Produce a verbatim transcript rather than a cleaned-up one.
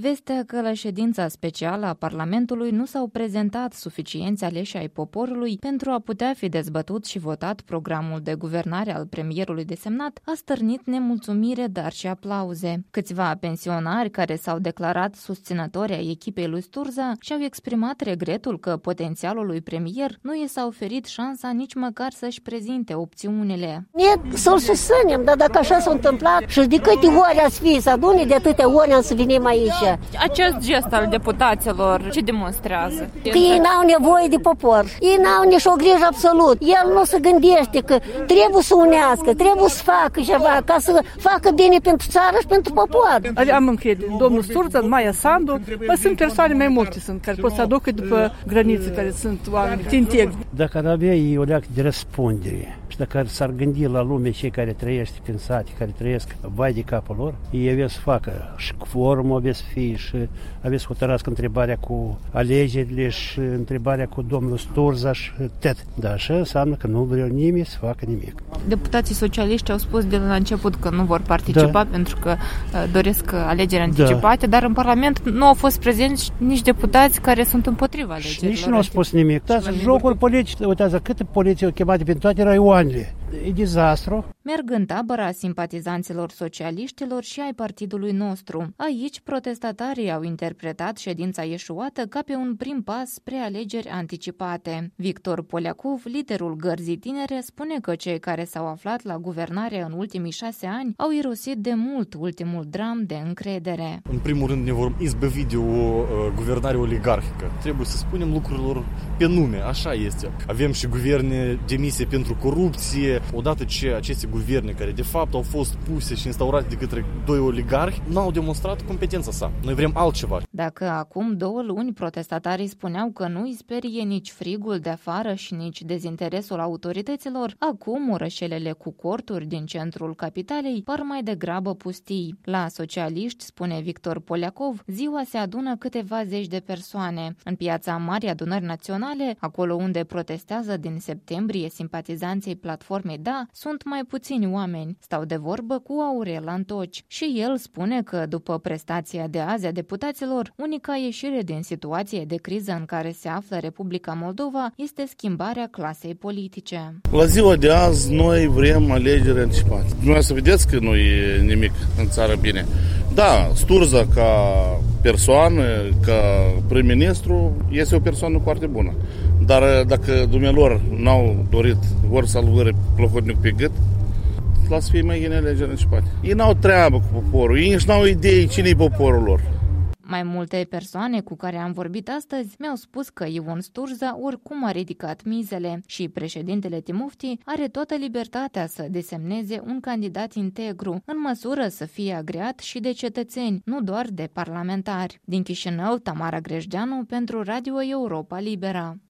Vestea că la ședința specială a Parlamentului nu s-au prezentat suficienți aleși ai poporului pentru a putea fi dezbătut și votat programul de guvernare al premierului desemnat a stârnit nemulțumire, dar și aplauze. Câțiva pensionari care s-au declarat susținători ai echipei lui Sturza și-au exprimat regretul că potențialului premier nu i s-a oferit șansa nici măcar să-și prezinte opțiunile. Ne să-l susținem, dar dacă așa s-a întâmplat și de câte ori ați fi să adune, de atâtea ori am să venim aici. Acest gest al deputaților ce demonstrează? Că ei n-au nevoie de popor, ei n-au nici o grijă absolut. El nu se gândește că trebuie să unească, trebuie să facă ceva ca să facă bine pentru țară și pentru popor. Am încredere. Domnul Sturza, Maia Sandu, mai sunt persoane mai multe sunt care pot să aducă după granițe, care sunt oameni integri. Dacă ar avea ei o leacă de răspundere și dacă s-ar gândi la lume cei care trăiește prin sate, care trăiesc vai de capul lor, ei avea să facă și formul avea să fie și avea să hotărască întrebarea cu alegerile și întrebarea cu domnul Sturza și tot. Dar așa înseamnă că nu vreau nimeni să facă nimic. Deputații socialiști au spus de la început că nu vor participa da. pentru că doresc alegeri anticipate, da. dar în Parlament nu au fost prezenți nici deputați care sunt împotriva alegerilor. Nici nu au spus nimic. Da, jocuri politice, uitați, câte poliții au chemat prin toate raioanele. E dezastru. Merg în tabăra simpatizanților socialiștilor și ai partidului nostru. Aici, protestatarii au interpretat ședința eșuată ca pe un prim pas spre alegeri anticipate. Victor Poliakov, liderul Gărzii Tinere, spune că cei care s-au aflat la guvernare în ultimii șase ani au irosit de mult ultimul dram de încredere. În primul rând ne vom izbăvi de o uh, guvernare oligarhică. Trebuie să spunem lucrurilor pe nume, așa este. Avem și guverne demise pentru corupție. Odată ce aceste guverne, care de fapt au fost puse și instaurate de către doi oligarhi, n-au demonstrat competența sa. Noi vrem altceva. Dacă acum două luni protestatarii spuneau că nu îi sperie nici frigul de afară și nici dezinteresul autorităților, acum orășelele cu corturi din centrul capitalei par mai degrabă pustii. La socialiști, spune Victor Poliakov, ziua se adună câteva zeci de persoane. În piața Marii Adunări Naționale, acolo unde protestează din septembrie simpatizanții platformei Da, sunt mai puțini oameni. Stau de vorbă cu Aurel Antoci și el spune că după prestația de azi a deputaților, unica ieșire din situație de criză în care se află Republica Moldova este schimbarea clasei politice. La ziua de azi noi vrem alegeri anticipate. Noi să vedeți că nu e nimic în țară bine. Da, Sturza ca persoană, ca prim-ministru, este o persoană foarte bună. Dar dacă dumnealor n-au dorit, vor să-l vâre plăhodnic pe gât, lasă fie mai bine alegeri anticipate. Ei n-au treabă cu poporul, ei nici n-au idei cine-i poporul lor. Mai multe persoane cu care am vorbit astăzi mi-au spus că Ion Sturza oricum a ridicat mizele și președintele Timofti are toată libertatea să desemneze un candidat integru, în măsură să fie agreat și de cetățeni, nu doar de parlamentari. Din Chișinău, Tamara Grejdeanu pentru Radio Europa Libera.